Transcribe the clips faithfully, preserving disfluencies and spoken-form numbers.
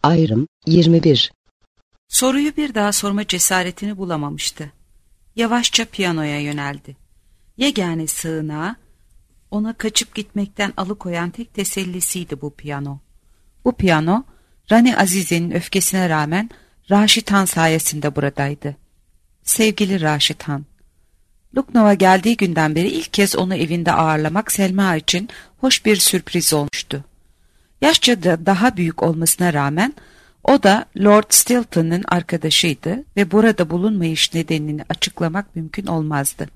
Ayrım yirmi bir. Soruyu bir daha sorma cesaretini bulamamıştı. Yavaşça piyanoya yöneldi. Yegane sığınağı, ona kaçıp gitmekten alıkoyan tek tesellisiydi bu piyano. Bu piyano, Rani Azize'nin öfkesine rağmen Raşit Han sayesinde buradaydı. Sevgili Raşit Han. Lucknow'a geldiği günden beri ilk kez onu evinde ağırlamak Selma için hoş bir sürpriz olmuştu. Yaşça da daha büyük olmasına rağmen o da Lord Stilton'ın arkadaşıydı ve burada bulunmayış nedenini açıklamak mümkün olmazdı.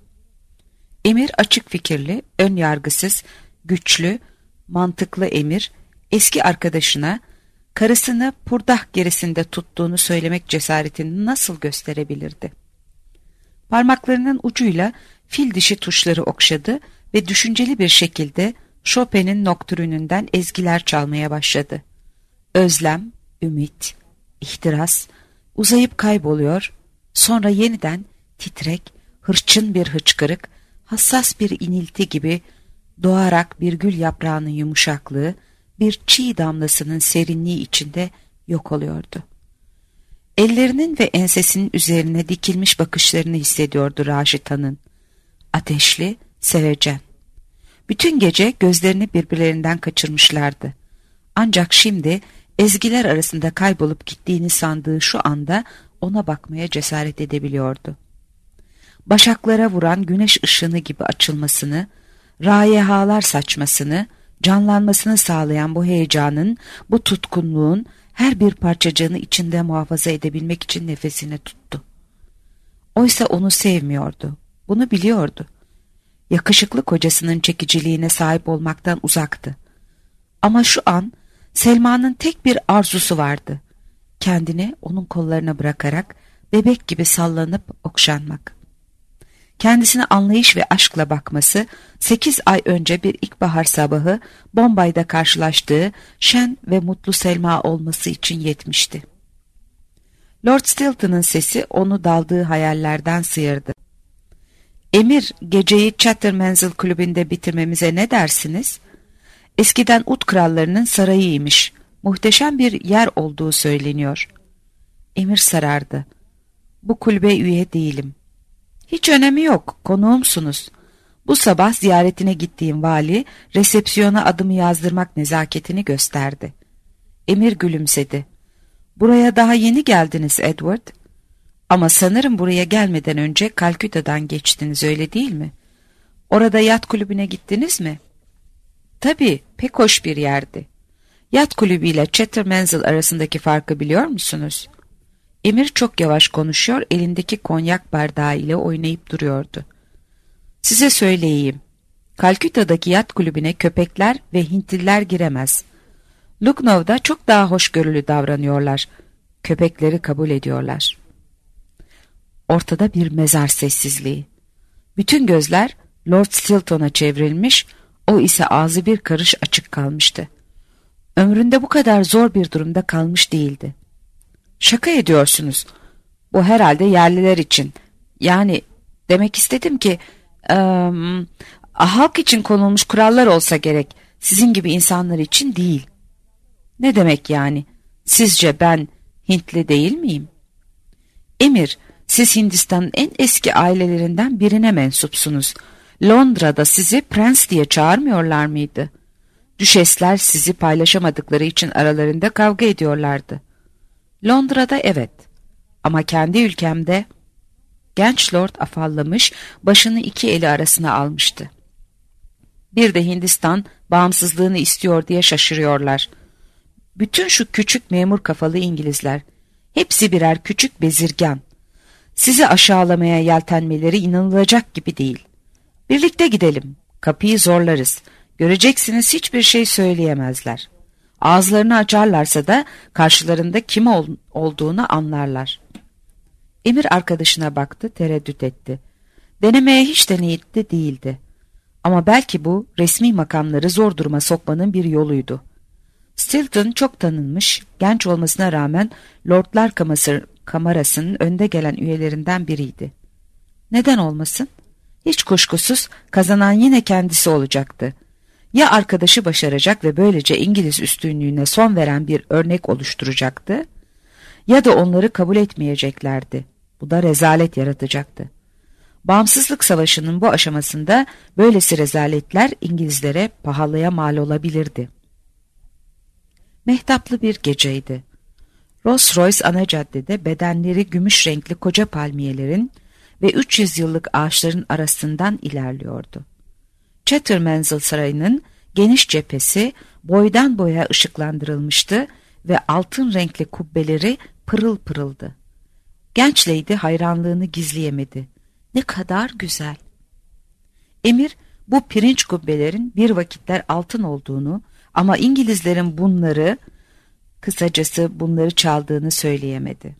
Emir açık fikirli, ön yargısız, güçlü, mantıklı Emir, eski arkadaşına karısını purdah gerisinde tuttuğunu söylemek cesaretini nasıl gösterebilirdi? Parmaklarının ucuyla fil dişi tuşları okşadı ve düşünceli bir şekilde Chopin'in Nocturne'ünden ezgiler çalmaya başladı. Özlem, ümit, ihtiras, uzayıp kayboluyor, sonra yeniden titrek, hırçın bir hıçkırık, hassas bir inilti gibi doğarak bir gül yaprağının yumuşaklığı, bir çiğ damlasının serinliği içinde yok oluyordu. Ellerinin ve ensesinin üzerine dikilmiş bakışlarını hissediyordu Raşit Han'ın. Ateşli, sevecen. Bütün gece gözlerini birbirlerinden kaçırmışlardı. Ancak şimdi ezgiler arasında kaybolup gittiğini sandığı şu anda ona bakmaya cesaret edebiliyordu. Başaklara vuran güneş ışını gibi açılmasını, raihalar saçmasını, canlanmasını sağlayan bu heyecanın, bu tutkunluğun her bir parçacığını içinde muhafaza edebilmek için nefesini tuttu. Oysa onu sevmiyordu. Bunu biliyordu. Yakışıklı kocasının çekiciliğine sahip olmaktan uzaktı. Ama şu an Selma'nın tek bir arzusu vardı. Kendini onun kollarına bırakarak bebek gibi sallanıp okşanmak. Kendisine anlayış ve aşkla bakması, sekiz ay önce bir ilkbahar sabahı Bombay'da karşılaştığı şen ve mutlu Selma olması için yetmişti. Lord Stilton'ın sesi onu daldığı hayallerden sıyırdı. Emir, geceyi Chattermansel Kulübü'nde bitirmemize ne dersiniz? Eskiden Ut krallarının sarayıymış. Muhteşem bir yer olduğu söyleniyor. Emir sarardı. Bu kulübe üye değilim. Hiç önemi yok, konuğumsunuz. Bu sabah ziyaretine gittiğim vali, resepsiyona adımı yazdırmak nezaketini gösterdi. Emir gülümsedi. Buraya daha yeni geldiniz Edward. Ama sanırım buraya gelmeden önce Kalküta'dan geçtiniz, öyle değil mi? Orada yat kulübüne gittiniz mi? Tabii, pek hoş bir yerdi. Yat kulübüyle Chattermansel arasındaki farkı biliyor musunuz? Emir çok yavaş konuşuyor, elindeki konyak bardağı ile oynayıp duruyordu. Size söyleyeyim. Kalküta'daki yat kulübüne köpekler ve Hintliler giremez. Lucknow'da çok daha hoşgörülü davranıyorlar. Köpekleri kabul ediyorlar. Ortada bir mezar sessizliği. Bütün gözler Lord Stilton'a çevrilmiş, o ise ağzı bir karış açık kalmıştı. Ömründe bu kadar zor bir durumda kalmış değildi. Şaka ediyorsunuz. Bu herhalde yerliler için. Yani demek istedim ki e, halk için konulmuş kurallar olsa gerek. Sizin gibi insanlar için değil. Ne demek yani? Sizce ben Hintli değil miyim? Emir, siz Hindistan'ın en eski ailelerinden birine mensupsunuz. Londra'da sizi prens diye çağırmıyorlar mıydı? Düşesler sizi paylaşamadıkları için aralarında kavga ediyorlardı. Londra'da evet, ama kendi ülkemde... Genç lord afallamış, başını iki eli arasına almıştı. Bir de Hindistan bağımsızlığını istiyor diye şaşırıyorlar. Bütün şu küçük memur kafalı İngilizler, hepsi birer küçük bezirgan. Sizi aşağılamaya yeltenmeleri inanılacak gibi değil. Birlikte gidelim, kapıyı zorlarız. Göreceksiniz hiçbir şey söyleyemezler. Ağızlarını açarlarsa da karşılarında kim ol olduğunu anlarlar. Emir arkadaşına baktı, tereddüt etti. Denemeye hiç de niyetli değildi. Ama belki bu resmi makamları zor duruma sokmanın bir yoluydu. Stilton çok tanınmış, genç olmasına rağmen Lordlar Kaması, Kamerası'nın önde gelen üyelerinden biriydi. Neden olmasın? Hiç kuşkusuz kazanan yine kendisi olacaktı. Ya arkadaşı başaracak ve böylece İngiliz üstünlüğüne son veren bir örnek oluşturacaktı, ya da onları kabul etmeyeceklerdi. Bu da rezalet yaratacaktı. Bağımsızlık Savaşı'nın bu aşamasında böylesi rezaletler İngilizlere pahalıya mal olabilirdi. Mehtaplı bir geceydi. Rolls-Royce ana caddede bedenleri gümüş renkli koca palmiyelerin ve üç yüz yıllık ağaçların arasından ilerliyordu. Chattermansil Sarayı'nın geniş cephesi boydan boya ışıklandırılmıştı ve altın renkli kubbeleri pırıl pırıldı. Genç lady hayranlığını gizleyemedi. Ne kadar güzel! Emir bu pirinç kubbelerin bir vakitler altın olduğunu ama İngilizlerin bunları, kısacası bunları çaldığını söyleyemedi.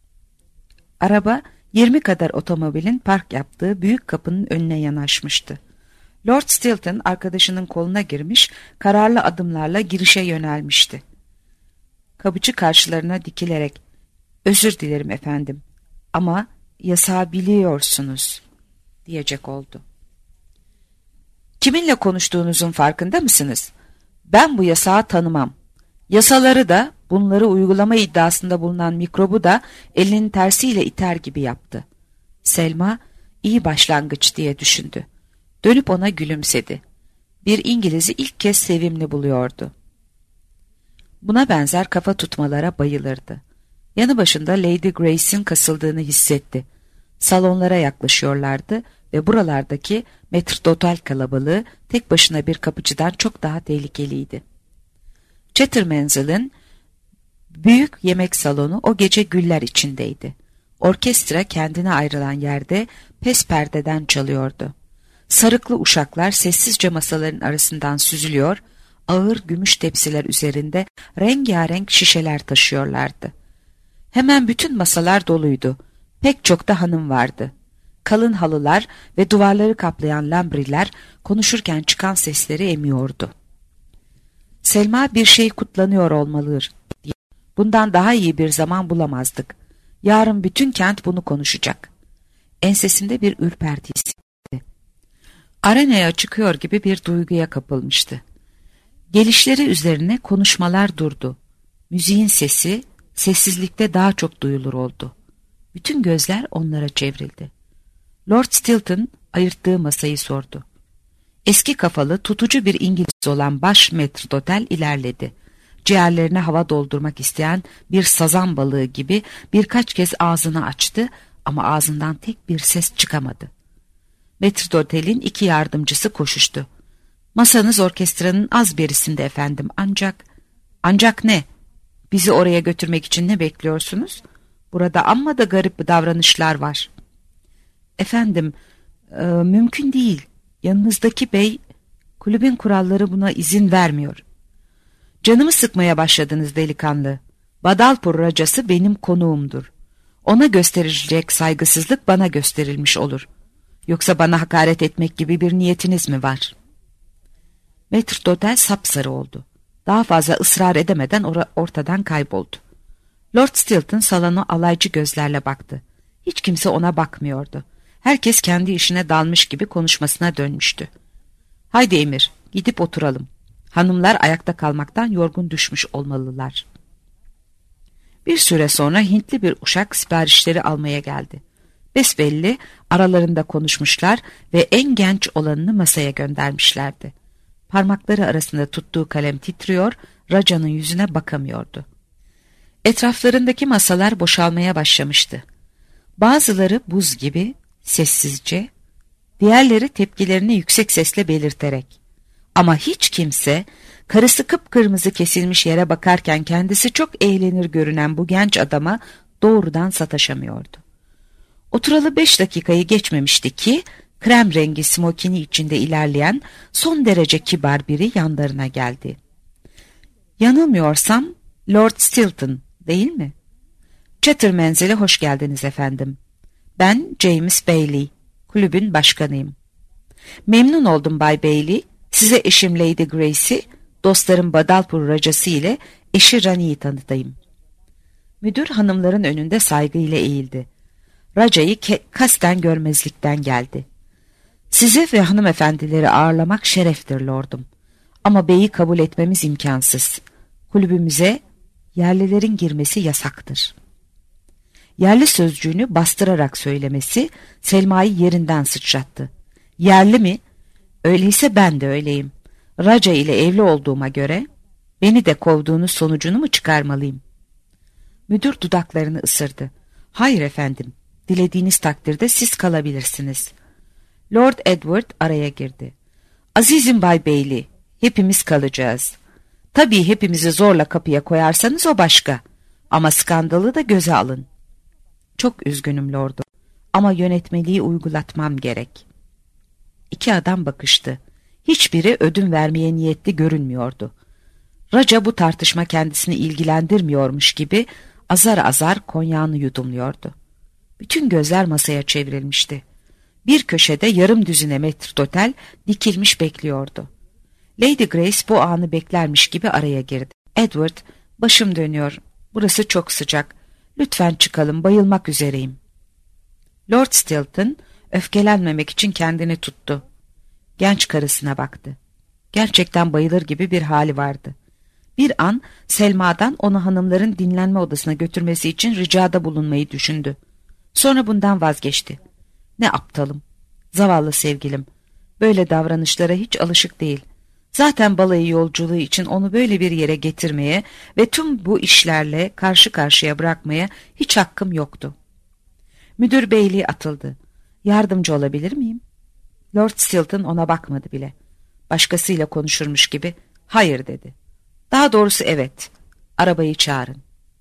Araba yirmi kadar otomobilin park yaptığı büyük kapının önüne yanaşmıştı. Lord Stilton arkadaşının koluna girmiş, kararlı adımlarla girişe yönelmişti. Kapıcı karşılarına dikilerek, "Özür dilerim efendim ama yasağı biliyorsunuz," diyecek oldu. "Kiminle konuştuğunuzun farkında mısınız? Ben bu yasağı tanımam. Yasaları da, bunları uygulama iddiasında bulunan mikrobu da elinin tersiyle iter gibi yaptı." Selma, iyi başlangıç diye düşündü. Dönüp ona gülümsedi. Bir İngiliz'i ilk kez sevimli buluyordu. Buna benzer kafa tutmalara bayılırdı. Yanı başında Lady Grace'in kasıldığını hissetti. Salonlara yaklaşıyorlardı ve buralardaki metrdotel kalabalığı tek başına bir kapıcıdan çok daha tehlikeliydi. Chattermansil'in büyük yemek salonu o gece güller içindeydi. Orkestra kendine ayrılan yerde pes perdeden çalıyordu. Sarıklı uşaklar sessizce masaların arasından süzülüyor, ağır gümüş tepsiler üzerinde rengarenk şişeler taşıyorlardı. Hemen bütün masalar doluydu. Pek çok da hanım vardı. Kalın halılar ve duvarları kaplayan lambriler konuşurken çıkan sesleri emiyordu. Selma bir şey kutlanıyor olmalıdır diye. Bundan daha iyi bir zaman bulamazdık. Yarın bütün kent bunu konuşacak. Ensesinde bir ürperti hissetti. Arenaya çıkıyor gibi bir duyguya kapılmıştı. Gelişleri üzerine konuşmalar durdu. Müziğin sesi sessizlikte daha çok duyulur oldu. Bütün gözler onlara çevrildi. Lord Stilton ayırttığı masayı sordu. Eski kafalı, tutucu bir İngiliz olan baş metrdotel ilerledi. Ciğerlerine hava doldurmak isteyen bir sazan balığı gibi birkaç kez ağzını açtı ama ağzından tek bir ses çıkamadı. Metrdotel'in iki yardımcısı koşuştu. "Masanız orkestranın az berisinde efendim, ancak..." "Ancak ne? Bizi oraya götürmek için ne bekliyorsunuz? Burada amma da garip davranışlar var." "Efendim, e, mümkün değil. Yanınızdaki bey, kulübün kuralları buna izin vermiyor." "Canımı sıkmaya başladınız delikanlı. Badalpur racası benim konuğumdur. Ona gösterilecek saygısızlık bana gösterilmiş olur. Yoksa bana hakaret etmek gibi bir niyetiniz mi var?" Metrdotel sapsarı oldu. Daha fazla ısrar edemeden or ortadan kayboldu. Lord Stilton salona alaycı gözlerle baktı. Hiç kimse ona bakmıyordu. Herkes kendi işine dalmış gibi konuşmasına dönmüştü. "Haydi Emir, gidip oturalım. Hanımlar ayakta kalmaktan yorgun düşmüş olmalılar." Bir süre sonra Hintli bir uşak siparişleri almaya geldi. Besbelli aralarında konuşmuşlar ve en genç olanını masaya göndermişlerdi. Parmakları arasında tuttuğu kalem titriyor, Raca'nın yüzüne bakamıyordu. Etraflarındaki masalar boşalmaya başlamıştı. Bazıları buz gibi, sessizce, diğerleri tepkilerini yüksek sesle belirterek. Ama hiç kimse, karısı kıpkırmızı kesilmiş yere bakarken kendisi çok eğlenir görünen bu genç adama doğrudan sataşamıyordu. Oturalı beş dakikayı geçmemişti ki, krem rengi smokini içinde ilerleyen son derece kibar biri yanlarına geldi. "Yanılmıyorsam Lord Stilton, değil mi?" "Chattermansil'e hoş geldiniz efendim. Ben James Bailey, kulübün başkanıyım." "Memnun oldum Bay Bailey. Size eşim Lady Grace'i, dostlarım Badalpur racası ile eşi Rani'yi tanıtayım." Müdür hanımların önünde saygıyla eğildi. Raca'yı kasten görmezlikten geldi. "Sizi ve hanımefendileri ağırlamak şereftir lordum. Ama beyi kabul etmemiz imkansız. Kulübümüze yerlilerin girmesi yasaktır. Yerli sözcüğünü bastırarak söylemesi Selma'yı yerinden sıçrattı. Yerli mi? Öyleyse ben de öyleyim. Raca ile evli olduğuma göre beni de kovduğunuz sonucunu mu çıkarmalıyım? Müdür dudaklarını ısırdı. Hayır efendim, dilediğiniz takdirde siz kalabilirsiniz. Lord Edward araya girdi. Azizim Bay Bailey, hepimiz kalacağız. Tabii hepimizi zorla kapıya koyarsanız o başka. Ama skandalı da göze alın. Çok üzgünüm lordum. Ama yönetmeliği uygulatmam gerek. İki adam bakıştı. Hiçbiri ödün vermeye niyetli görünmüyordu. Raca bu tartışma kendisini ilgilendirmiyormuş gibi azar azar konyağını yudumluyordu. Bütün gözler masaya çevrilmişti. Bir köşede yarım düzine metrdotel dikilmiş bekliyordu. Lady Grace bu anı beklermiş gibi araya girdi. Edward, başım dönüyor. Burası çok sıcak. Lütfen çıkalım, bayılmak üzereyim. Lord Stilton öfkelenmemek için kendini tuttu. Genç karısına baktı. Gerçekten bayılır gibi bir hali vardı. Bir an Selma'dan onu hanımların dinlenme odasına götürmesi için ricada bulunmayı düşündü. Sonra bundan vazgeçti. Ne aptalım. Zavallı sevgilim. Böyle davranışlara hiç alışık değil. Zaten balayı yolculuğu için onu böyle bir yere getirmeye ve tüm bu işlerle karşı karşıya bırakmaya hiç hakkım yoktu. Müdür beyliği atıldı. Yardımcı olabilir miyim? Lord Stilton ona bakmadı bile. Başkasıyla konuşurmuş gibi hayır dedi. Daha doğrusu evet. Arabayı çağırın.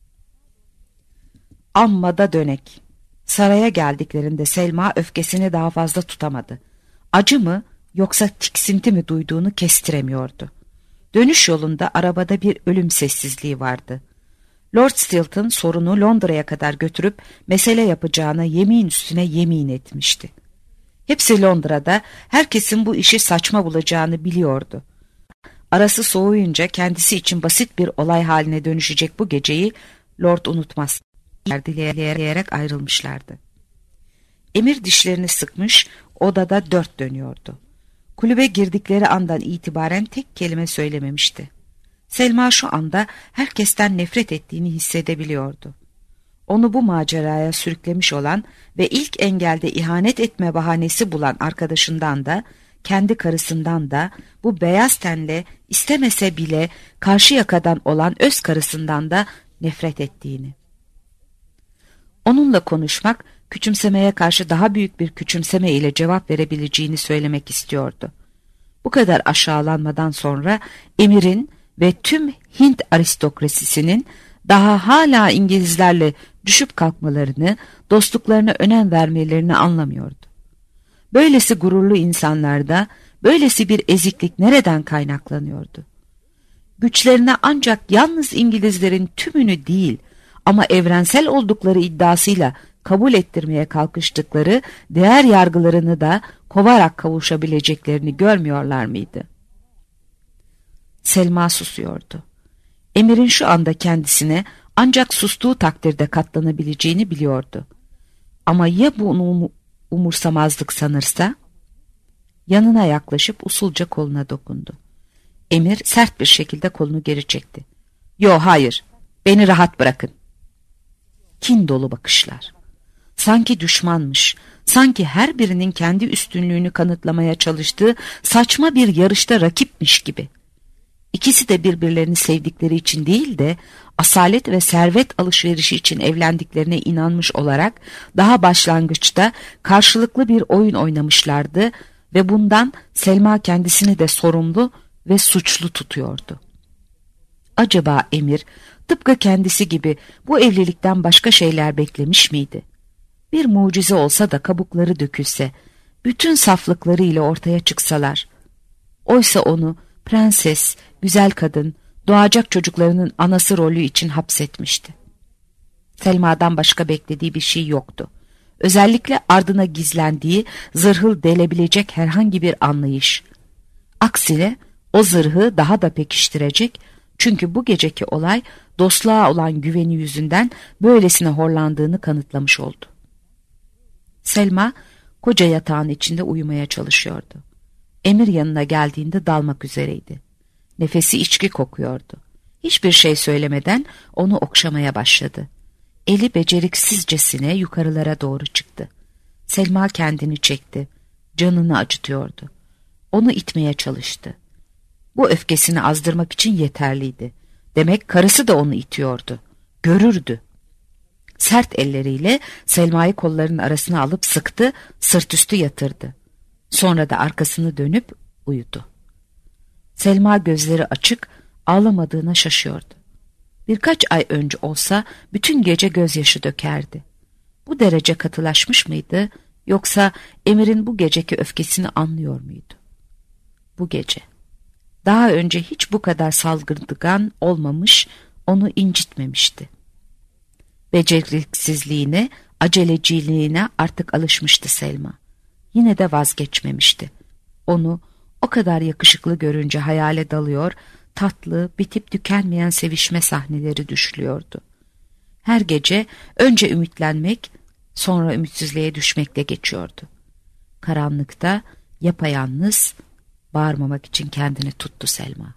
Amma da dönek. Saraya geldiklerinde Selma öfkesini daha fazla tutamadı. Acı mı yoksa tiksinti mi duyduğunu kestiremiyordu. Dönüş yolunda arabada bir ölüm sessizliği vardı. Lord Stilton sorunu Londra'ya kadar götürüp mesele yapacağına yemin üstüne yemin etmişti. Hepsi Londra'da herkesin bu işi saçma bulacağını biliyordu. Arası soğuyunca kendisi için basit bir olay haline dönüşecek bu geceyi Lord unutmaz. Dileyerek ayrılmışlardı. Emir dişlerini sıkmış, odada dört dönüyordu. Kulübe girdikleri andan itibaren tek kelime söylememişti. Selma şu anda herkesten nefret ettiğini hissedebiliyordu. Onu bu maceraya sürüklemiş olan ve ilk engelde ihanet etme bahanesi bulan arkadaşından da, kendi karısından da, bu beyaz tenle istemese bile karşı yakadan olan öz karısından da nefret ettiğini. Onunla konuşmak, küçümsemeye karşı daha büyük bir küçümseme ile cevap verebileceğini söylemek istiyordu. Bu kadar aşağılanmadan sonra Emir'in ve tüm Hint aristokrasisinin daha hala İngilizlerle düşüp kalkmalarını, dostluklarına önem vermelerini anlamıyordu. Böylesi gururlu insanlarda böylesi bir eziklik nereden kaynaklanıyordu? Güçlerine ancak yalnız İngilizlerin tümünü değil ama evrensel oldukları iddiasıyla kabul ettirmeye kalkıştıkları değer yargılarını da kovarak kavuşabileceklerini görmüyorlar mıydı? Selma susuyordu. Emir'in şu anda kendisine ancak sustuğu takdirde katlanabileceğini biliyordu. Ama ya bunu umursamazlık sanırsa? Yanına yaklaşıp usulca koluna dokundu. Emir sert bir şekilde kolunu geri çekti. "Yo, hayır, beni rahat bırakın." Kin dolu bakışlar. Sanki düşmanmış, sanki her birinin kendi üstünlüğünü kanıtlamaya çalıştığı saçma bir yarışta rakipmiş gibi. İkisi de birbirlerini sevdikleri için değil de asalet ve servet alışverişi için evlendiklerine inanmış olarak daha başlangıçta karşılıklı bir oyun oynamışlardı ve bundan Selma kendisini de sorumlu ve suçlu tutuyordu. Acaba Emir tıpkı kendisi gibi bu evlilikten başka şeyler beklemiş miydi? Bir mucize olsa da kabukları dökülse, bütün saflıklarıyla ortaya çıksalar. Oysa onu prenses, güzel kadın, doğacak çocuklarının anası rolü için hapsetmişti. Selma'dan başka beklediği bir şey yoktu. Özellikle ardına gizlendiği zırhı delebilecek herhangi bir anlayış. Aksine o zırhı daha da pekiştirecek, çünkü bu geceki olay dostluğa olan güveni yüzünden böylesine horlandığını kanıtlamış oldu. Selma koca yatağın içinde uyumaya çalışıyordu. Emir yanına geldiğinde dalmak üzereydi. Nefesi içki kokuyordu. Hiçbir şey söylemeden onu okşamaya başladı. Eli beceriksizcesine yukarılara doğru çıktı. Selma kendini çekti. Canını acıtıyordu. Onu itmeye çalıştı. Bu öfkesini azdırmak için yeterliydi. Demek karısı da onu itiyordu. Görürdü. Sert elleriyle Selma'yı kollarının arasına alıp sıktı, sırt üstü yatırdı. Sonra da arkasını dönüp uyudu. Selma gözleri açık, ağlamadığına şaşıyordu. Birkaç ay önce olsa bütün gece gözyaşı dökerdi. Bu derece katılaşmış mıydı, yoksa Emir'in bu geceki öfkesini anlıyor muydu? Bu gece. Daha önce hiç bu kadar saldırgan olmamış, onu incitmemişti. Beceriksizliğine, aceleciliğine artık alışmıştı Selma. Yine de vazgeçmemişti. Onu o kadar yakışıklı görünce hayale dalıyor, tatlı, bitip tükenmeyen sevişme sahneleri düşlüyordu. Her gece önce ümitlenmek, sonra ümitsizliğe düşmekle geçiyordu. Karanlıkta, yapayalnız, bağırmamak için kendini tuttu Selma.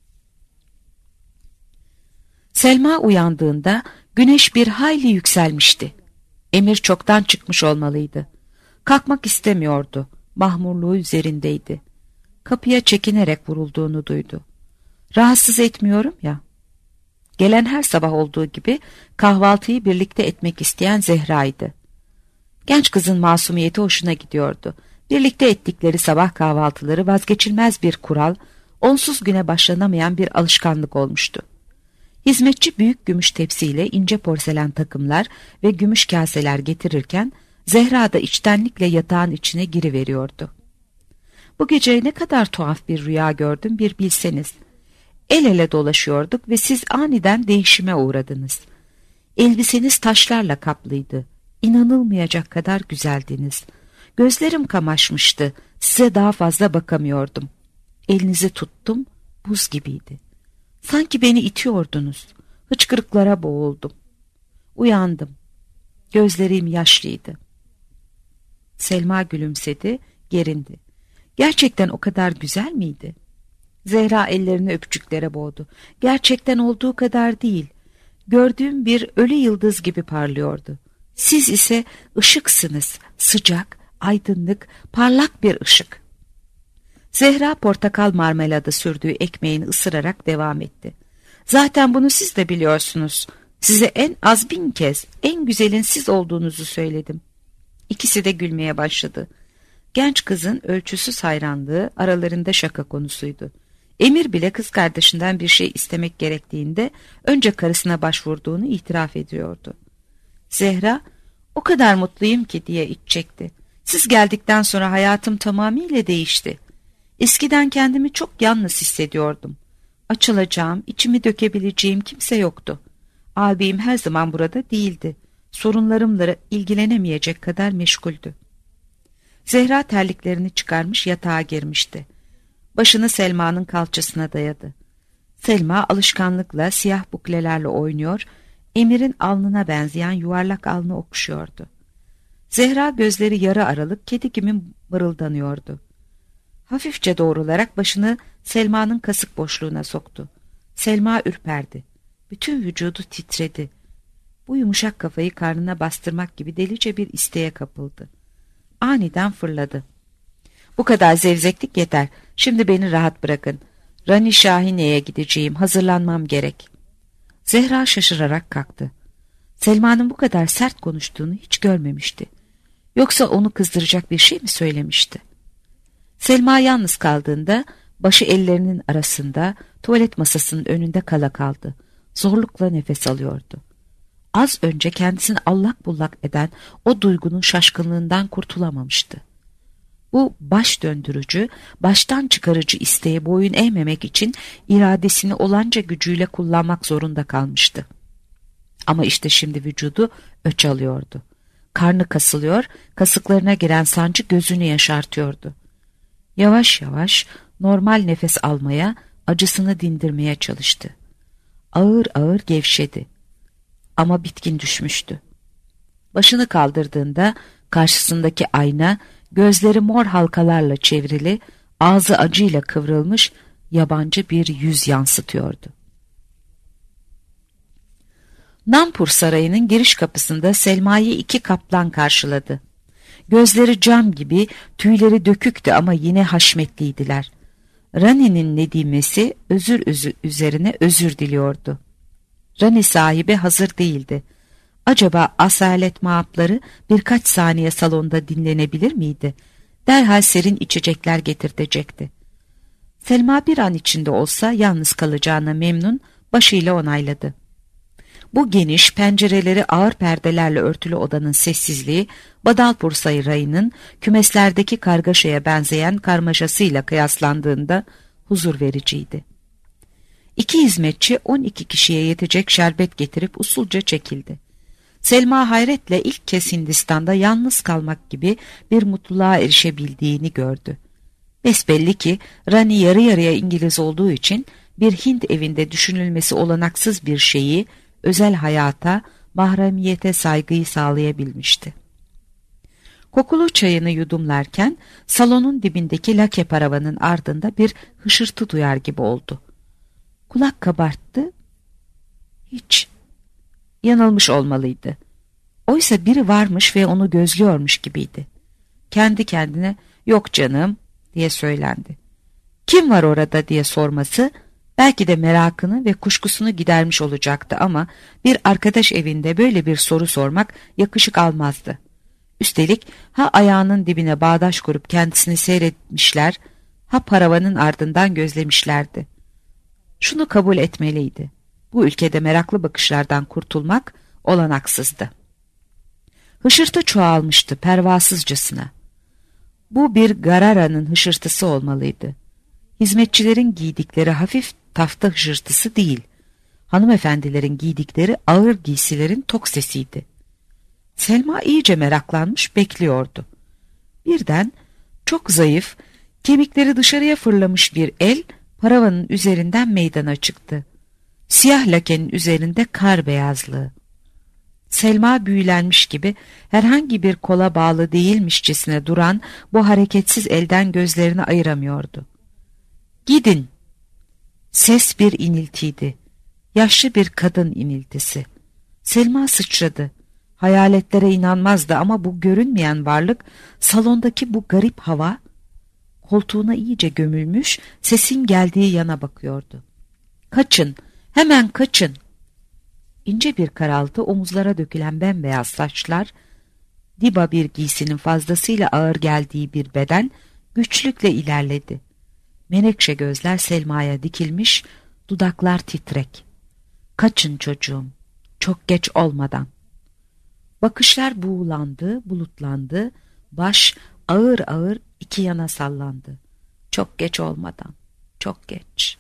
Selma uyandığında güneş bir hayli yükselmişti. Emir çoktan çıkmış olmalıydı. Kalkmak istemiyordu. Mahmurluğu üzerindeydi. Kapıya çekinerek vurulduğunu duydu. Rahatsız etmiyorum ya. Gelen her sabah olduğu gibi kahvaltıyı birlikte etmek isteyen Zehra'ydı. Genç kızın masumiyeti hoşuna gidiyordu. Birlikte ettikleri sabah kahvaltıları vazgeçilmez bir kural, onsuz güne başlanamayan bir alışkanlık olmuştu. Hizmetçi büyük gümüş tepsiyle ince porselen takımlar ve gümüş kaseler getirirken Zehra da içtenlikle yatağın içine giriveriyordu. Bu gece ne kadar tuhaf bir rüya gördüm bir bilseniz. El ele dolaşıyorduk ve siz aniden değişime uğradınız. Elbiseniz taşlarla kaplıydı. İnanılmayacak kadar güzeldiniz. Gözlerim kamaşmıştı. Size daha fazla bakamıyordum. Elinizi tuttum, buz gibiydi. Sanki beni itiyordunuz. Hıçkırıklara boğuldum. Uyandım. Gözlerim yaşlıydı. Selma gülümsedi, gerindi. Gerçekten o kadar güzel miydi? Zehra ellerini öpücüklere boğdu. Gerçekten olduğu kadar değil. Gördüğüm bir ölü yıldız gibi parlıyordu. Siz ise ışıksınız, sıcak, aydınlık, parlak bir ışık. Zehra portakal marmeladı sürdüğü ekmeğini ısırarak devam etti. Zaten bunu siz de biliyorsunuz. Size en az bin kez en güzelin siz olduğunuzu söyledim. İkisi de gülmeye başladı. Genç kızın ölçüsüz hayranlığı aralarında şaka konusuydu. Emir bile kız kardeşinden bir şey istemek gerektiğinde önce karısına başvurduğunu itiraf ediyordu. Zehra, o kadar mutluyum ki diye iç çekti. Siz geldikten sonra hayatım tamamıyla değişti. Eskiden kendimi çok yalnız hissediyordum. Açılacağım, içimi dökebileceğim kimse yoktu. Abim her zaman burada değildi. Sorunlarımla ilgilenemeyecek kadar meşguldü. Zehra terliklerini çıkarmış yatağa girmişti. Başını Selma'nın kalçasına dayadı. Selma alışkanlıkla siyah buklelerle oynuyor, Emir'in alnına benzeyen yuvarlak alnı okşuyordu. Zehra gözleri yarı aralık kedi gibi mırıldanıyordu. Hafifçe doğrularak başını Selma'nın kasık boşluğuna soktu. Selma ürperdi. Bütün vücudu titredi. Bu yumuşak kafayı karnına bastırmak gibi delice bir isteğe kapıldı. Aniden fırladı. Bu kadar zevzeklik yeter. Şimdi beni rahat bırakın. Rani Şahine'ye gideceğim. Hazırlanmam gerek. Zehra şaşırarak kalktı. Selma'nın bu kadar sert konuştuğunu hiç görmemişti. Yoksa onu kızdıracak bir şey mi söylemişti? Selma yalnız kaldığında başı ellerinin arasında tuvalet masasının önünde kala kaldı. Zorlukla nefes alıyordu. Az önce kendisini allak bullak eden o duygunun şaşkınlığından kurtulamamıştı. Bu baş döndürücü, baştan çıkarıcı isteğe boyun eğmemek için iradesini olanca gücüyle kullanmak zorunda kalmıştı. Ama işte şimdi vücudu öç alıyordu. Karnı kasılıyor, kasıklarına giren sancı gözünü yaşartıyordu. Yavaş yavaş normal nefes almaya, acısını dindirmeye çalıştı. Ağır ağır gevşedi. Ama bitkin düşmüştü. Başını kaldırdığında karşısındaki ayna, gözleri mor halkalarla çevrili, ağzı acıyla kıvrılmış, yabancı bir yüz yansıtıyordu. Nampur Sarayı'nın giriş kapısında Selma'yı iki kaplan karşıladı. Gözleri cam gibi, tüyleri döküktü ama yine haşmetliydiler. Rani'nin nedimesi özür üzerine özür diliyordu. Rani sahibi hazır değildi. Acaba asalet maapları birkaç saniye salonda dinlenebilir miydi? Derhal serin içecekler getirtecekti. Selma bir an içinde olsa yalnız kalacağına memnun, başıyla onayladı. Bu geniş, pencereleri ağır perdelerle örtülü odanın sessizliği, Badalpur Sarayı'nın kümeslerdeki kargaşaya benzeyen karmaşasıyla kıyaslandığında huzur vericiydi. İki hizmetçi on iki kişiye yetecek şerbet getirip usulca çekildi. Selma hayretle ilk kez Hindistan'da yalnız kalmak gibi bir mutluluğa erişebildiğini gördü. Besbelli ki Rani yarı yarıya İngiliz olduğu için bir Hint evinde düşünülmesi olanaksız bir şeyi, özel hayata, mahremiyete saygıyı sağlayabilmişti. Kokulu çayını yudumlarken salonun dibindeki lake paravanın ardında bir hışırtı duyar gibi oldu. Kulak kabarttı. Hiç. Yanılmış olmalıydı. Oysa biri varmış ve onu gözlüyormuş gibiydi. Kendi kendine "Yok canım" diye söylendi. "Kim var orada?" diye sorması belki de merakını ve kuşkusunu gidermiş olacaktı ama bir arkadaş evinde böyle bir soru sormak yakışık almazdı. Üstelik ha ayağının dibine bağdaş kurup kendisini seyretmişler, ha paravanın ardından gözlemişlerdi. Şunu kabul etmeliydi: bu ülkede meraklı bakışlardan kurtulmak olanaksızdı. Hışırtı çoğalmıştı pervasızcasına. Bu bir Garara'nın hışırtısı olmalıydı. Hizmetçilerin giydikleri hafif tafta hışırtısı değil, hanımefendilerin giydikleri ağır giysilerin tok sesiydi. Selma iyice meraklanmış bekliyordu. Birden çok zayıf, kemikleri dışarıya fırlamış bir el paravanın üzerinden meydana çıktı. Siyah lakenin üzerinde kar beyazlığı. Selma büyülenmiş gibi herhangi bir kola bağlı değilmişçesine duran bu hareketsiz elden gözlerini ayıramıyordu. "Gidin!" Ses bir iniltiydi. Yaşlı bir kadın iniltisi. Selma sıçradı. Hayaletlere inanmazdı ama bu görünmeyen varlık, salondaki bu garip hava, koltuğuna iyice gömülmüş, sesin geldiği yana bakıyordu. "Kaçın! Hemen kaçın!" İnce bir karaltı, omuzlara dökülen bembeyaz saçlar, diba bir giysinin fazlasıyla ağır geldiği bir beden güçlükle ilerledi. Menekşe gözler Selma'ya dikilmiş, dudaklar titrek. "Kaçın çocuğum, çok geç olmadan." Bakışlar buğulandı, bulutlandı, baş ağır ağır iki yana sallandı. Çok geç olmadan, çok geç.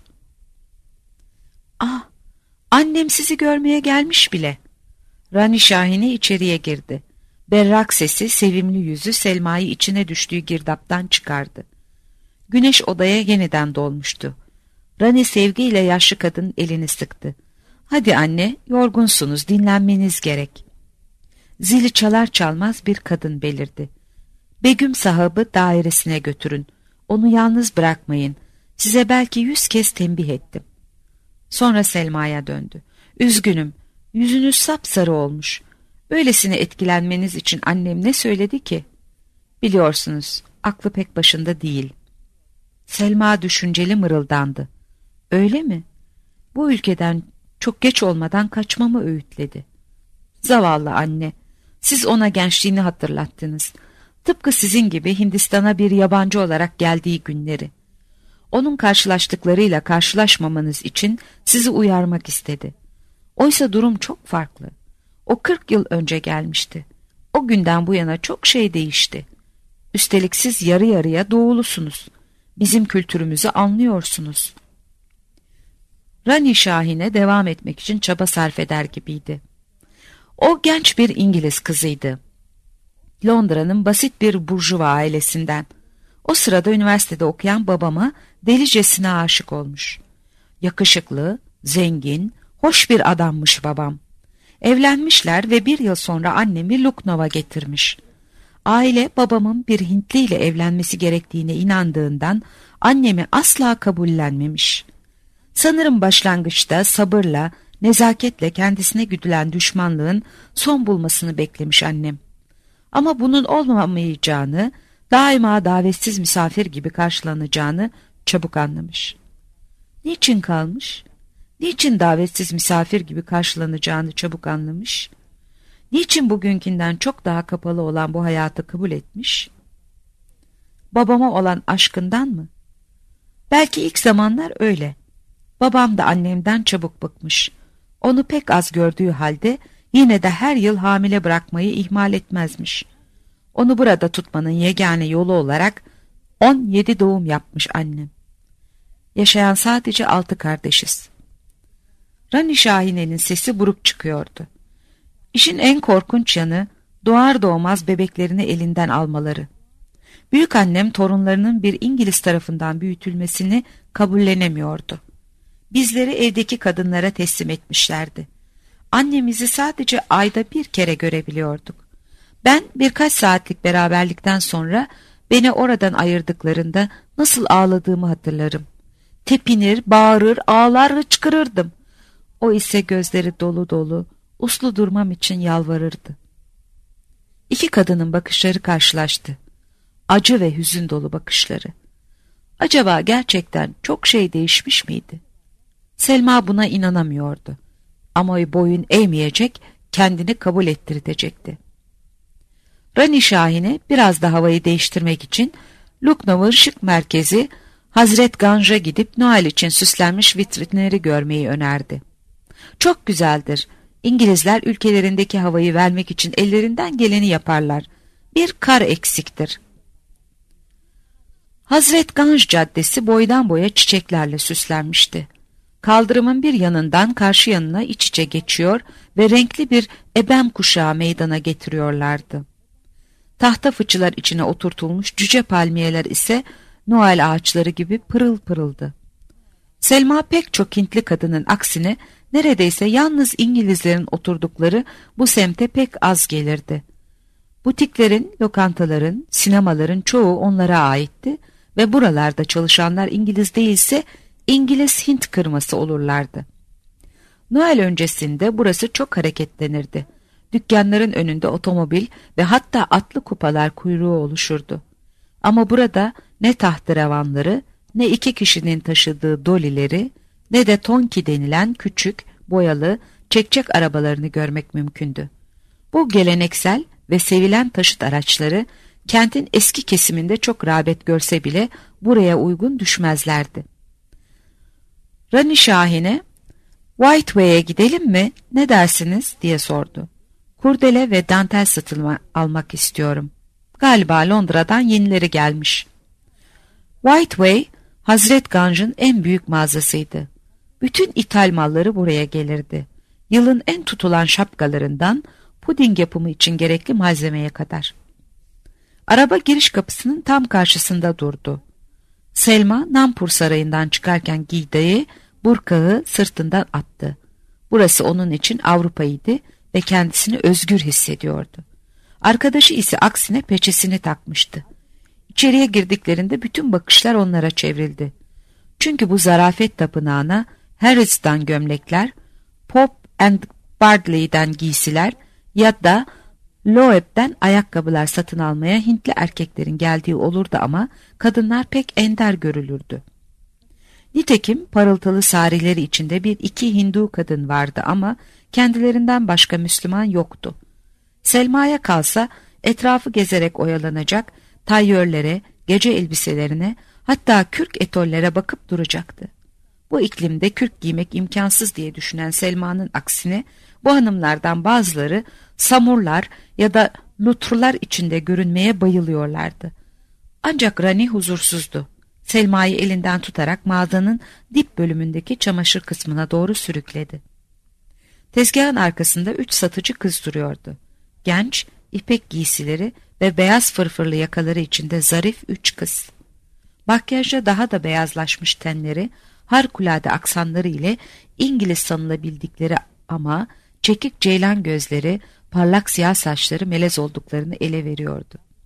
"Ah, annem sizi görmeye gelmiş bile." Rani Şahini içeriye girdi. Berrak sesi, sevimli yüzü Selma'yı içine düştüğü girdaptan çıkardı. Güneş odaya yeniden dolmuştu. Rani sevgiyle yaşlı kadının elini sıktı. "Hadi anne, yorgunsunuz, dinlenmeniz gerek." Zili çalar çalmaz bir kadın belirdi. "Begüm sahabı dairesine götürün. Onu yalnız bırakmayın. Size belki yüz kez tembih ettim." Sonra Selma'ya döndü. "Üzgünüm, yüzünüz sapsarı olmuş. Böylesine etkilenmeniz için annem ne söyledi ki?" "Biliyorsunuz, aklı pek başında değil." Selma düşünceli mırıldandı. "Öyle mi? Bu ülkeden çok geç olmadan kaçmamı öğütledi." "Zavallı anne, siz ona gençliğini hatırlattınız. Tıpkı sizin gibi Hindistan'a bir yabancı olarak geldiği günleri. Onun karşılaştıklarıyla karşılaşmamanız için sizi uyarmak istedi. Oysa durum çok farklı. O kırk yıl önce gelmişti. O günden bu yana çok şey değişti. Üstelik siz yarı yarıya doğulusunuz. Bizim kültürümüzü anlıyorsunuz." Rani Şahine devam etmek için çaba sarf eder gibiydi. O genç bir İngiliz kızıydı. Londra'nın basit bir burjuva ailesinden. O sırada üniversitede okuyan babama delicesine aşık olmuş. Yakışıklı, zengin, hoş bir adammış babam. Evlenmişler ve bir yıl sonra annemi Lucknow'a getirmiş. Aile babamın bir Hintli ile evlenmesi gerektiğine inandığından annemi asla kabullenmemiş. Sanırım başlangıçta sabırla, nezaketle kendisine güdülen düşmanlığın son bulmasını beklemiş annem. Ama bunun olmamayacağını, daima davetsiz misafir gibi karşılanacağını çabuk anlamış. Niçin kalmış? Niçin davetsiz misafir gibi karşılanacağını çabuk anlamış? Niçin bugünkünden çok daha kapalı olan bu hayatı kabul etmiş? Babama olan aşkından mı? Belki ilk zamanlar öyle. Babam da annemden çabuk bıkmış. Onu pek az gördüğü halde yine de her yıl hamile bırakmayı ihmal etmezmiş. Onu burada tutmanın yegane yolu olarak on yedi doğum yapmış annem. Yaşayan sadece altı kardeşiz. Rani Şahine'nin sesi buruk çıkıyordu. İşin en korkunç yanı doğar doğmaz bebeklerini elinden almaları. Büyükannem torunlarının bir İngiliz tarafından büyütülmesini kabullenemiyordu. Bizleri evdeki kadınlara teslim etmişlerdi. Annemizi sadece ayda bir kere görebiliyorduk. Ben birkaç saatlik beraberlikten sonra beni oradan ayırdıklarında nasıl ağladığımı hatırlarım. Tepinir, bağırır, ağlar, hıçkırırdım. O ise gözleri dolu dolu, uslu durmam için yalvarırdı. İki kadının bakışları karşılaştı. Acı ve hüzün dolu bakışları. Acaba gerçekten çok şey değişmiş miydi? Selma buna inanamıyordu. Ama boyun eğmeyecek, kendini kabul ettirecekti. Rani Şahine biraz da havayı değiştirmek için Lucknow'un şık merkezi Hazret Ganj'a gidip Noel için süslenmiş vitrinleri görmeyi önerdi. Çok güzeldir. İngilizler ülkelerindeki havayı vermek için ellerinden geleni yaparlar. Bir kar eksiktir. Hazret Ganj Caddesi boydan boya çiçeklerle süslenmişti. Kaldırımın bir yanından karşı yanına iç içe geçiyor ve renkli bir ebem kuşağı meydana getiriyorlardı. Tahta fıçılar içine oturtulmuş cüce palmiyeler ise Noel ağaçları gibi pırıl pırıldı. Selma pek çok Hintli kadının aksine neredeyse yalnız İngilizlerin oturdukları bu semte pek az gelirdi. Butiklerin, lokantaların, sinemaların çoğu onlara aitti ve buralarda çalışanlar İngiliz değilse İngiliz-Hint kırması olurlardı. Noel öncesinde burası çok hareketlenirdi. Dükkanların önünde otomobil ve hatta atlı kupalar kuyruğu oluşurdu. Ama burada ne tahterevanları, ne iki kişinin taşıdığı dolileri, ne de tonki denilen küçük, boyalı, çekçek arabalarını görmek mümkündü. Bu geleneksel ve sevilen taşıt araçları kentin eski kesiminde çok rağbet görse bile buraya uygun düşmezlerdi. Rani Şahine, "Whiteway'e gidelim mi, ne dersiniz?" diye sordu. "Kurdele ve dantel satılma almak istiyorum. Galiba Londra'dan yenileri gelmiş." Whiteway, Hazret Ganj'ın en büyük mağazasıydı. Bütün ithal malları buraya gelirdi. Yılın en tutulan şapkalarından puding yapımı için gerekli malzemeye kadar. Araba giriş kapısının tam karşısında durdu. Selma, Nampur Sarayı'ndan çıkarken giydiği burkağı sırtından attı. Burası onun için Avrupa'ydı ve kendisini özgür hissediyordu. Arkadaşı ise aksine peçesini takmıştı. İçeriye girdiklerinde bütün bakışlar onlara çevrildi. Çünkü bu zarafet tapınağına Harrods'tan gömlekler, Pop and Bardley'den giysiler ya da Loeb'den ayakkabılar satın almaya Hintli erkeklerin geldiği olurdu ama kadınlar pek ender görülürdü. Nitekim parıltılı sarileri içinde bir iki Hindu kadın vardı ama kendilerinden başka Müslüman yoktu. Selma'ya kalsa etrafı gezerek oyalanacak, tayyörlere, gece elbiselerine, hatta kürk etollere bakıp duracaktı. Bu iklimde kürk giymek imkansız diye düşünen Selma'nın aksine bu hanımlardan bazıları samurlar ya da lutrlar içinde görünmeye bayılıyorlardı. Ancak Rani huzursuzdu. Selma'yı elinden tutarak mağazanın dip bölümündeki çamaşır kısmına doğru sürükledi. Tezgahın arkasında üç satıcı kız duruyordu. Genç, ipek giysileri ve beyaz fırfırlı yakaları içinde zarif üç kız. Makyajla daha da beyazlaşmış tenleri, harikulade aksanları ile İngiliz sanılabildikleri ama çekik ceylan gözleri, parlak siyah saçları melez olduklarını ele veriyordu.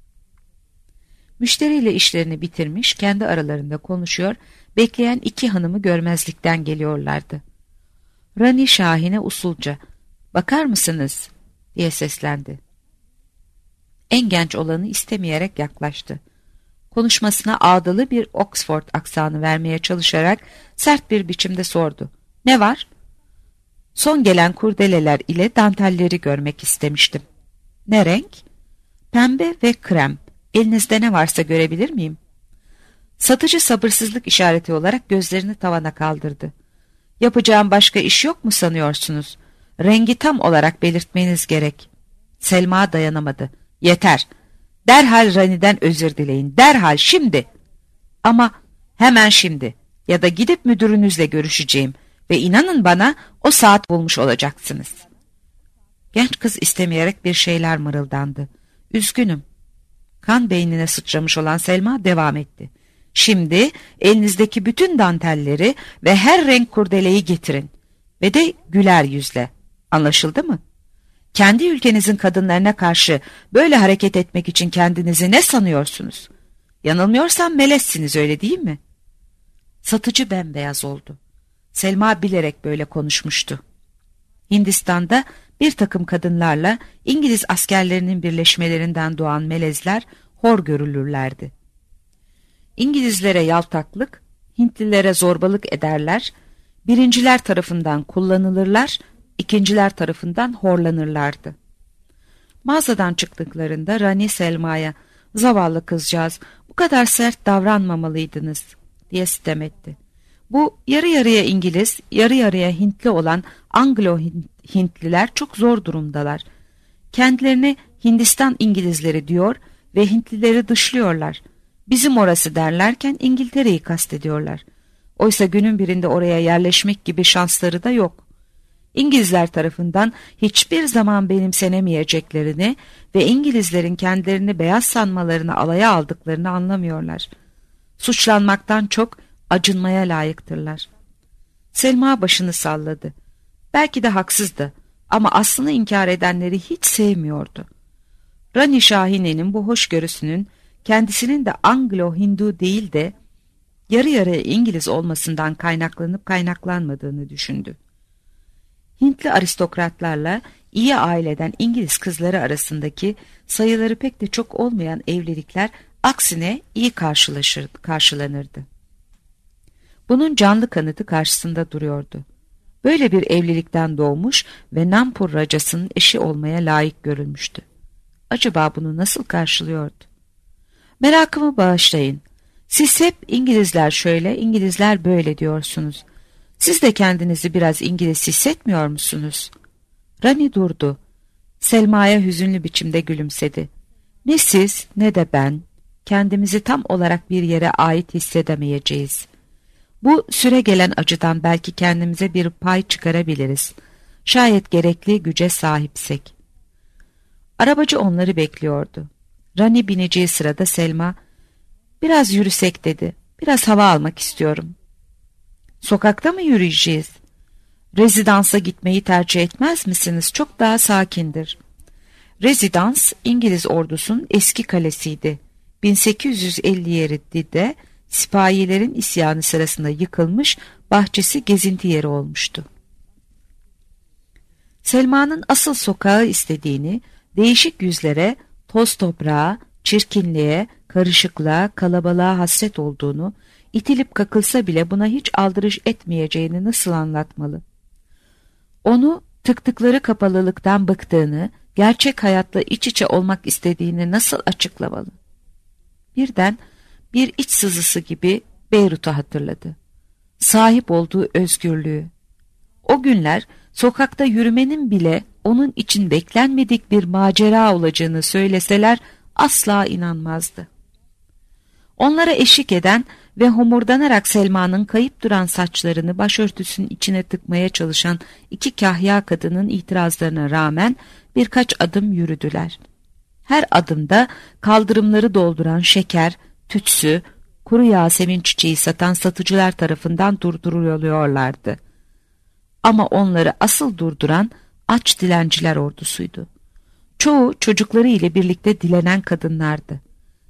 Müşteriyle işlerini bitirmiş, kendi aralarında konuşuyor, bekleyen iki hanımı görmezlikten geliyorlardı. Rani Şahin'e usulca, "Bakar mısınız?" diye seslendi. En genç olanı istemeyerek yaklaştı. Konuşmasına ağdalı bir Oxford aksanı vermeye çalışarak sert bir biçimde sordu. "Ne var?" "Son gelen kurdeleler ile dantelleri görmek istemiştim." "Ne renk?" "Pembe ve krem. Elinizde ne varsa görebilir miyim?" Satıcı sabırsızlık işareti olarak gözlerini tavana kaldırdı. "Yapacağım başka iş yok mu sanıyorsunuz? Rengi tam olarak belirtmeniz gerek." Selma dayanamadı. "Yeter. Derhal Rani'den özür dileyin. Derhal, şimdi." "Ama hemen şimdi. Ya da gidip müdürünüzle görüşeceğim. Ve inanın bana, o saat bulmuş olacaksınız." Genç kız istemeyerek bir şeyler mırıldandı. "Üzgünüm." Kan beynine sıçramış olan Selma devam etti. "Şimdi elinizdeki bütün dantelleri ve her renk kurdeleyi getirin. Ve de güler yüzle. Anlaşıldı mı? Kendi ülkenizin kadınlarına karşı böyle hareket etmek için kendinizi ne sanıyorsunuz? Yanılmıyorsam melezsiniz, öyle değil mi?" Satıcı bembeyaz oldu. Selma bilerek böyle konuşmuştu. Hindistan'da bir takım kadınlarla İngiliz askerlerinin birleşmelerinden doğan melezler hor görülürlerdi. İngilizlere yaltaklık, Hintlilere zorbalık ederler, birinciler tarafından kullanılırlar, ikinciler tarafından horlanırlardı. Mağazadan çıktıklarında Rani Selma'ya, "Zavallı kızcağız, bu kadar sert davranmamalıydınız," diye sitem etti. Bu yarı yarıya İngiliz, yarı yarıya Hintli olan Anglo-Hintliler çok zor durumdalar. Kendilerine Hindistan İngilizleri diyor ve Hintlileri dışlıyorlar. Bizim orası derlerken İngiltere'yi kastediyorlar. Oysa günün birinde oraya yerleşmek gibi şansları da yok. İngilizler tarafından hiçbir zaman benimsenemeyeceklerini ve İngilizlerin kendilerini beyaz sanmalarını alaya aldıklarını anlamıyorlar. Suçlanmaktan çok acınmaya layıktırlar. Selma başını salladı. Belki de haksızdı ama aslını inkar edenleri hiç sevmiyordu. Rani Şahine'nin bu hoşgörüsünün kendisinin de Anglo-Hindu değil de yarı yarıya İngiliz olmasından kaynaklanıp kaynaklanmadığını düşündü. Hintli aristokratlarla iyi aileden İngiliz kızları arasındaki sayıları pek de çok olmayan evlilikler aksine iyi karşılaşır, karşılanırdı. Bunun canlı kanıtı karşısında duruyordu. Böyle bir evlilikten doğmuş ve Nampur racasının eşi olmaya layık görülmüştü. Acaba bunu nasıl karşılıyordu? Merakımı bağışlayın. Siz hep İngilizler şöyle, İngilizler böyle diyorsunuz. Siz de kendinizi biraz İngiliz hissetmiyor musunuz? Rani durdu. Selma'ya hüzünlü biçimde gülümsedi. Ne siz ne de ben kendimizi tam olarak bir yere ait hissedemeyeceğiz. Bu süre gelen acıdan belki kendimize bir pay çıkarabiliriz. Şayet gerekli güce sahipsek. Arabacı onları bekliyordu. Rani bineceği sırada Selma, "Biraz yürüsek," dedi. "Biraz hava almak istiyorum." "Sokakta mı yürüyeceğiz?" "Rezidansa gitmeyi tercih etmez misiniz? Çok daha sakindir." Rezidans, İngiliz ordusunun eski kalesiydi. bin sekiz yüz elli yedide sipahilerin isyanı sırasında yıkılmış, bahçesi gezinti yeri olmuştu. Selma'nın asıl sokağı istediğini, değişik yüzlere, toz toprağa, çirkinliğe, karışıklığa, kalabalığa hasret olduğunu, itilip kakılsa bile buna hiç aldırış etmeyeceğini nasıl anlatmalı? Onu tıktıkları kapalılıktan bıktığını, gerçek hayatla iç içe olmak istediğini nasıl açıklamalı? Birden bir iç sızısı gibi Beyrut'u hatırladı. Sahip olduğu özgürlüğü. O günler sokakta yürümenin bile onun için beklenmedik bir macera olacağını söyleseler asla inanmazdı. Onlara eşlik eden ve homurdanarak Selma'nın kayıp duran saçlarını başörtüsünün içine tıkmaya çalışan iki kahya kadının itirazlarına rağmen birkaç adım yürüdüler. Her adımda kaldırımları dolduran şeker, tütsü, kuru yasemin çiçeği satan satıcılar tarafından durduruluyorlardı. Ama onları asıl durduran aç dilenciler ordusuydu. Çoğu çocukları ile birlikte dilenen kadınlardı.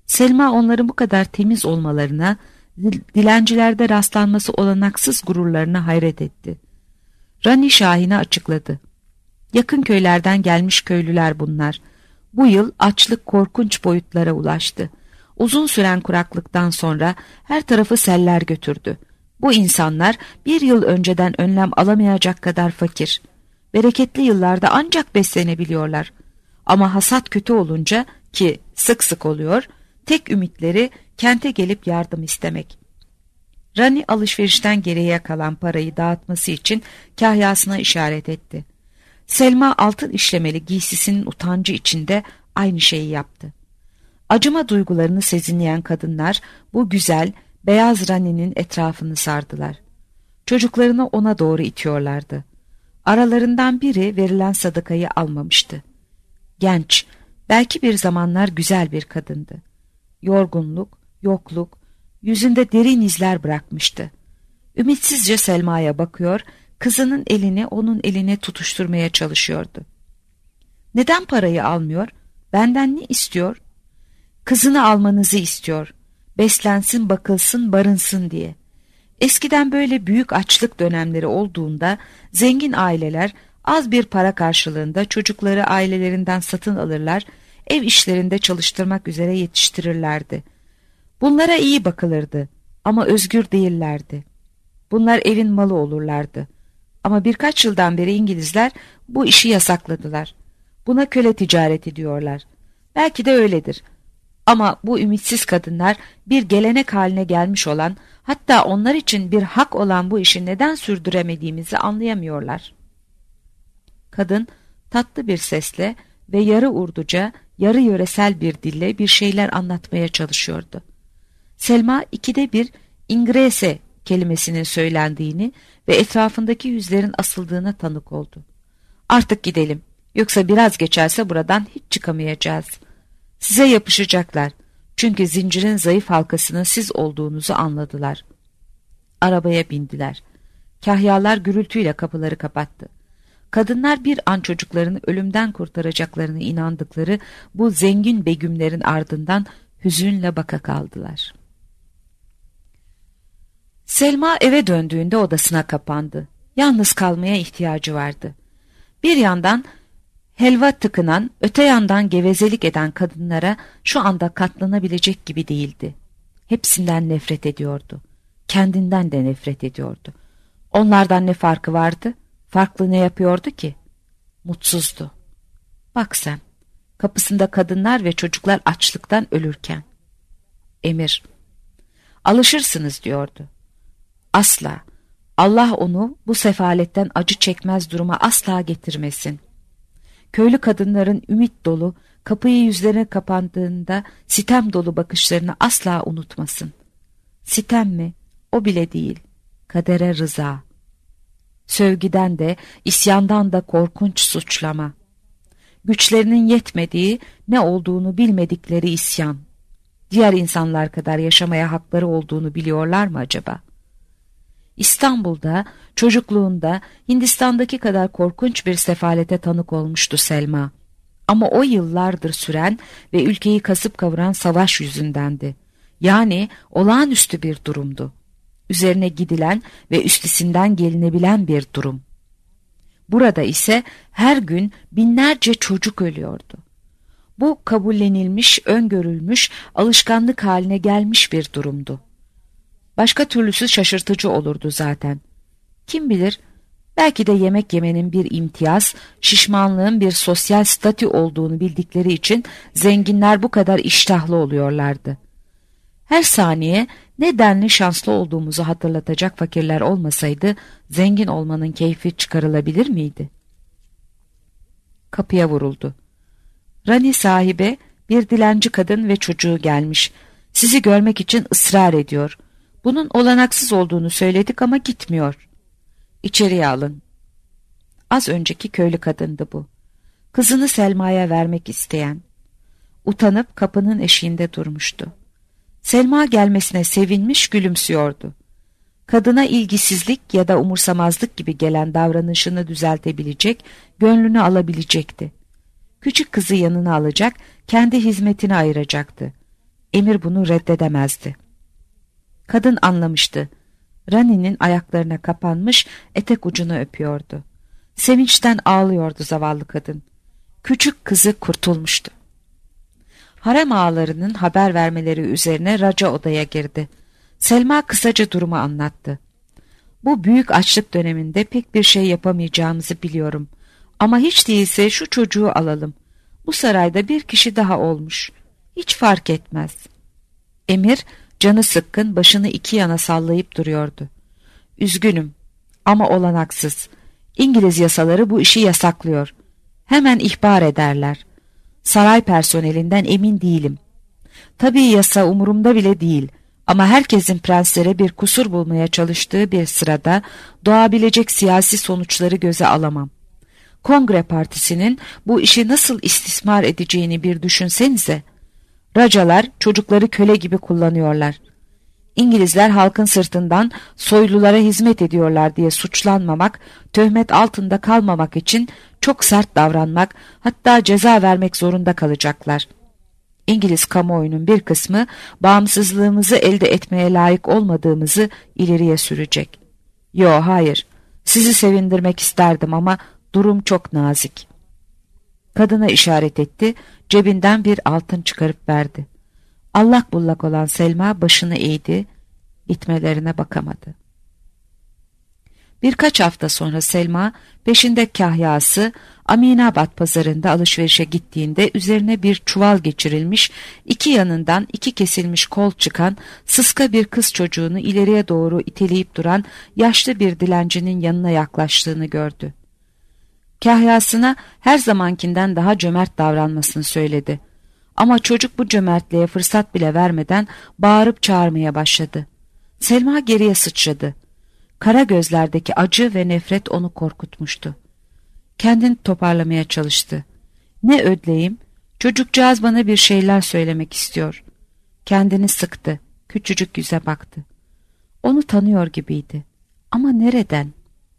Selma onların bu kadar temiz olmalarına, dilencilerde rastlanması olanaksız gururlarına hayret etti. Rani Şahin'e açıkladı. Yakın köylerden gelmiş köylüler bunlar. Bu yıl açlık korkunç boyutlara ulaştı. Uzun süren kuraklıktan sonra her tarafı seller götürdü. Bu insanlar bir yıl önceden önlem alamayacak kadar fakir. Bereketli yıllarda ancak beslenebiliyorlar. Ama hasat kötü olunca, ki sık sık oluyor, tek ümitleri kente gelip yardım istemek. Rani alışverişten geriye kalan parayı dağıtması için kahyasına işaret etti. Selma altın işlemeli giysisinin utancı içinde aynı şeyi yaptı. Acıma duygularını sezinleyen kadınlar bu güzel, beyaz Rani'nin etrafını sardılar. Çocuklarını ona doğru itiyorlardı. Aralarından biri verilen sadakayı almamıştı. Genç, belki bir zamanlar güzel bir kadındı. Yorgunluk, yokluk, yüzünde derin izler bırakmıştı. Ümitsizce Selma'ya bakıyor, kızının elini onun eline tutuşturmaya çalışıyordu. Neden parayı almıyor? Benden ne istiyor? Kızını almanızı istiyor. Beslensin, bakılsın, barınsın diye. Eskiden böyle büyük açlık dönemleri olduğunda zengin aileler az bir para karşılığında çocukları ailelerinden satın alırlar, ev işlerinde çalıştırmak üzere yetiştirirlerdi. Bunlara iyi bakılırdı ama özgür değillerdi. Bunlar evin malı olurlardı. Ama birkaç yıldan beri İngilizler bu işi yasakladılar. Buna köle ticareti diyorlar. Belki de öyledir. Ama bu ümitsiz kadınlar bir gelenek haline gelmiş olan, hatta onlar için bir hak olan bu işi neden sürdüremediğimizi anlayamıyorlar. Kadın tatlı bir sesle ve yarı Urduca, yarı yöresel bir dille bir şeyler anlatmaya çalışıyordu. Selma ikide bir İngrese kelimesinin söylendiğini ve etrafındaki yüzlerin asıldığına tanık oldu. Artık gidelim, yoksa biraz geçerse buradan hiç çıkamayacağız. Size yapışacaklar, çünkü zincirin zayıf halkasının siz olduğunuzu anladılar. Arabaya bindiler. Kahyalar gürültüyle kapıları kapattı. Kadınlar bir an çocuklarını ölümden kurtaracaklarına inandıkları bu zengin begümlerin ardından hüzünle baka kaldılar. Selma eve döndüğünde odasına kapandı. Yalnız kalmaya ihtiyacı vardı. Bir yandan helva tıkınan, öte yandan gevezelik eden kadınlara şu anda katlanabilecek gibi değildi. Hepsinden nefret ediyordu. Kendinden de nefret ediyordu. Onlardan ne farkı vardı? Farklı ne yapıyordu ki? Mutsuzdu. Bak sen, kapısında kadınlar ve çocuklar açlıktan ölürken. Emir, alışırsınız diyordu. Asla, Allah onu bu sefaletten acı çekmez duruma asla getirmesin. Köylü kadınların ümit dolu, kapıyı yüzlerine kapandığında sitem dolu bakışlarını asla unutmasın. Sitem mi? O bile değil. Kadere rıza. Sövgiden de, isyandan da korkunç suçlama. Güçlerinin yetmediği, ne olduğunu bilmedikleri isyan. Diğer insanlar kadar yaşamaya hakları olduğunu biliyorlar mı acaba? İstanbul'da, çocukluğunda Hindistan'daki kadar korkunç bir sefalete tanık olmuştu Selma. Ama o yıllardır süren ve ülkeyi kasıp kavuran savaş yüzündendi. Yani olağanüstü bir durumdu. Üzerine gidilen ve üstesinden gelinebilen bir durum. Burada ise her gün binlerce çocuk ölüyordu. Bu kabullenilmiş, öngörülmüş, alışkanlık haline gelmiş bir durumdu. Başka türlüsü şaşırtıcı olurdu zaten. Kim bilir, belki de yemek yemenin bir imtiyaz, şişmanlığın bir sosyal statü olduğunu bildikleri için zenginler bu kadar iştahlı oluyorlardı. Her saniye ne denli şanslı olduğumuzu hatırlatacak fakirler olmasaydı, zengin olmanın keyfi çıkarılabilir miydi? Kapıya vuruldu. Rani sahibe, bir dilenci kadın ve çocuğu gelmiş. Sizi görmek için ısrar ediyor. Bunun olanaksız olduğunu söyledik ama gitmiyor. İçeriye alın. Az önceki köylü kadındı bu. Kızını Selma'ya vermek isteyen. Utanıp kapının eşiğinde durmuştu. Selma gelmesine sevinmiş, gülümsüyordu. Kadına ilgisizlik ya da umursamazlık gibi gelen davranışını düzeltebilecek, gönlünü alabilecekti. Küçük kızı yanına alacak, kendi hizmetine ayıracaktı. Emir bunu reddedemezdi. Kadın anlamıştı. Rani'nin ayaklarına kapanmış, etek ucunu öpüyordu. Sevinçten ağlıyordu zavallı kadın. Küçük kızı kurtulmuştu. Harem ağalarının haber vermeleri üzerine Raca odaya girdi. Selma kısaca durumu anlattı. Bu büyük açlık döneminde pek bir şey yapamayacağımızı biliyorum. Ama hiç değilse şu çocuğu alalım. Bu sarayda bir kişi daha olmuş. Hiç fark etmez. Emir canı sıkkın başını iki yana sallayıp duruyordu. Üzgünüm ama olanaksız. İngiliz yasaları bu işi yasaklıyor. Hemen ihbar ederler. Saray personelinden emin değilim. Tabii yasa umurumda bile değil. Ama herkesin prenslere bir kusur bulmaya çalıştığı bir sırada doğabilecek siyasi sonuçları göze alamam. Kongre Partisi'nin bu işi nasıl istismar edeceğini bir düşünsenize. Racalar çocukları köle gibi kullanıyorlar. İngilizler halkın sırtından soylulara hizmet ediyorlar diye suçlanmamak, töhmet altında kalmamak için çok sert davranmak, hatta ceza vermek zorunda kalacaklar. İngiliz kamuoyunun bir kısmı bağımsızlığımızı elde etmeye layık olmadığımızı ileriye sürecek. Yo, hayır, sizi sevindirmek isterdim ama durum çok nazik. Kadına işaret etti, cebinden bir altın çıkarıp verdi. Allak bullak olan Selma başını eğdi, gitmelerine bakamadı. Birkaç hafta sonra Selma peşinde kahyası Aminabad pazarında alışverişe gittiğinde üzerine bir çuval geçirilmiş, iki yanından iki kesilmiş kol çıkan sıska bir kız çocuğunu ileriye doğru iteleyip duran yaşlı bir dilencinin yanına yaklaştığını gördü. Kahyasına her zamankinden daha cömert davranmasını söyledi. Ama çocuk bu cömertliğe fırsat bile vermeden bağırıp çağırmaya başladı. Selma geriye sıçradı. Kara gözlerdeki acı ve nefret onu korkutmuştu. Kendini toparlamaya çalıştı. Ne ödleyim, çocukcağız bana bir şeyler söylemek istiyor. Kendini sıktı, küçücük yüze baktı. Onu tanıyor gibiydi. Ama nereden?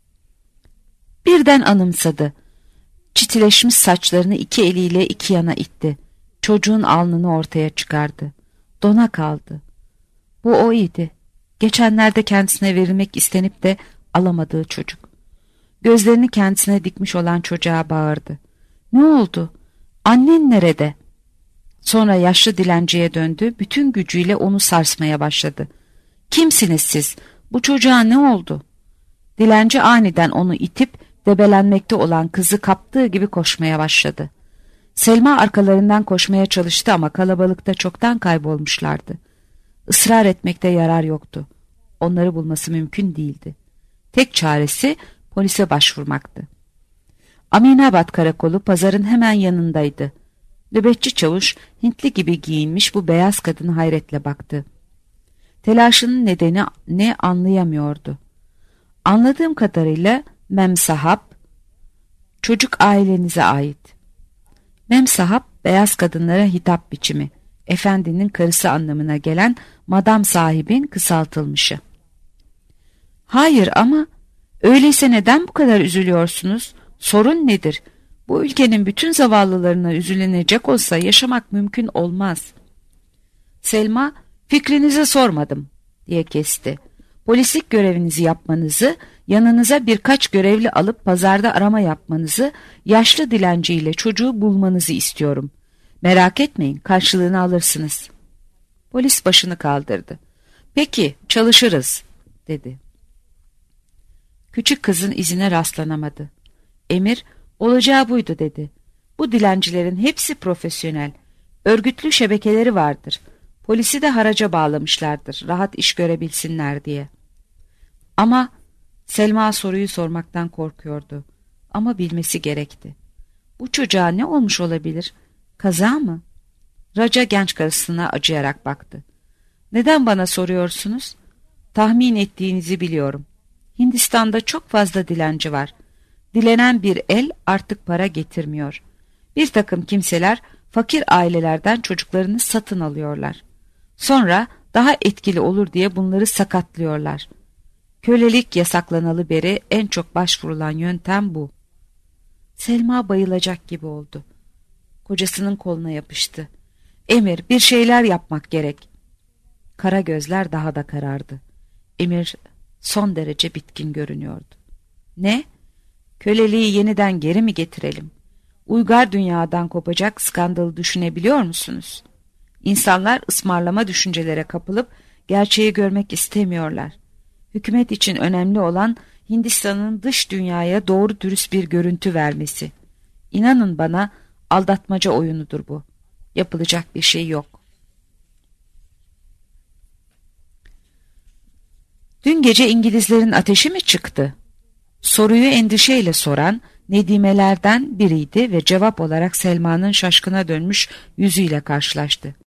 Birden anımsadı. Çitileşmiş saçlarını iki eliyle iki yana itti. Çocuğun alnını ortaya çıkardı. Dona kaldı. Bu o idi. Geçenlerde kendisine verilmek istenip de alamadığı çocuk. Gözlerini kendisine dikmiş olan çocuğa bağırdı. Ne oldu? Annen nerede? Sonra yaşlı dilenciye döndü, bütün gücüyle onu sarsmaya başladı. Kimsiniz siz? Bu çocuğa ne oldu? Dilenci aniden onu itip debelenmekte olan kızı kaptığı gibi koşmaya başladı. Selma arkalarından koşmaya çalıştı ama kalabalıkta çoktan kaybolmuşlardı. Israr etmekte yarar yoktu. Onları bulması mümkün değildi. Tek çaresi polise başvurmaktı. Aminabad karakolu pazarın hemen yanındaydı. Nöbetçi çavuş Hintli gibi giyinmiş bu beyaz kadına hayretle baktı. Telaşının nedeni ne anlayamıyordu. Anladığım kadarıyla Memsahap, çocuk ailenize ait. Memsahap, beyaz kadınlara hitap biçimi, efendinin karısı anlamına gelen madam sahibin kısaltılmışı. Hayır ama öyleyse neden bu kadar üzülüyorsunuz? Sorun nedir? Bu ülkenin bütün zavallılarına üzülenecek olsa yaşamak mümkün olmaz. Selma, fikrinizi sormadım diye kesti. Polislik görevinizi yapmanızı, yanınıza birkaç görevli alıp pazarda arama yapmanızı, yaşlı dilenciyle çocuğu bulmanızı istiyorum. Merak etmeyin, karşılığını alırsınız. Polis başını kaldırdı. Peki, çalışırız, dedi. Küçük kızın izine rastlanamadı. Emir, olacağı buydu dedi. Bu dilencilerin hepsi profesyonel. Örgütlü şebekeleri vardır. Polisi de haraca bağlamışlardır, rahat iş görebilsinler diye. Ama Selma soruyu sormaktan korkuyordu. Ama bilmesi gerekti. Bu çocuğa ne olmuş olabilir? Kaza mı? Raca genç karısına acıyarak baktı. Neden bana soruyorsunuz? Tahmin ettiğinizi biliyorum. Hindistan'da çok fazla dilenci var. Dilenen bir el artık para getirmiyor. Bir takım kimseler fakir ailelerden çocuklarını satın alıyorlar. Sonra daha etkili olur diye bunları sakatlıyorlar. Kölelik yasaklanalı beri en çok başvurulan yöntem bu. Selma bayılacak gibi oldu. Kocasının koluna yapıştı. Emir, bir şeyler yapmak gerek. Kara gözler daha da karardı. Emir son derece bitkin görünüyordu. Ne? Köleliği yeniden geri mi getirelim? Uygar dünyadan kopacak skandalı düşünebiliyor musunuz? İnsanlar ısmarlama düşüncelere kapılıp gerçeği görmek istemiyorlar. Hükümet için önemli olan Hindistan'ın dış dünyaya doğru dürüst bir görüntü vermesi. İnanın bana, aldatmaca oyunudur bu. Yapılacak bir şey yok. Dün gece İngilizlerin ateşi mi çıktı? Soruyu endişeyle soran Nedimelerden biriydi ve cevap olarak Selma'nın şaşkına dönmüş yüzüyle karşılaştı.